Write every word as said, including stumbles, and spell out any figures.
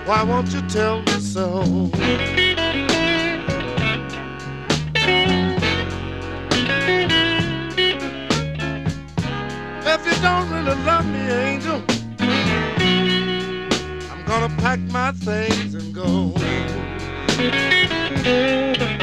Why won't you tell me so? If you don't really love me, angel, I'm gonna pack my things and go.